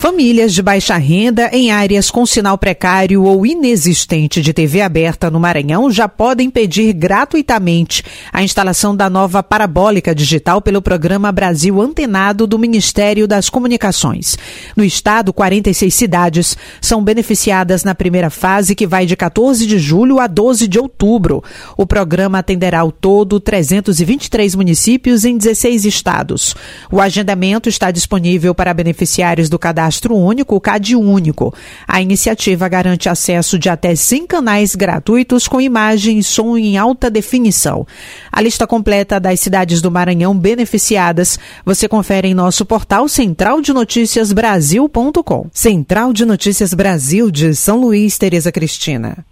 Famílias de baixa renda em áreas com sinal precário ou inexistente de TV aberta no Maranhão já podem pedir gratuitamente a instalação da nova parabólica digital pelo programa Brasil Antenado do Ministério das Comunicações. No estado, 46 cidades são beneficiadas na primeira fase, que vai de 14 de julho a 12 de outubro. O programa atenderá ao todo 323 municípios em 16 estados. O agendamento está disponível para beneficiários do Cadastro Único, o CadÚnico. A iniciativa garante acesso de até 100 canais gratuitos com imagem e som em alta definição. A lista completa das cidades do Maranhão beneficiadas você confere em nosso portal centraldenoticiasbrasil.com. Central de Notícias Brasil de São Luís, Tereza Cristina.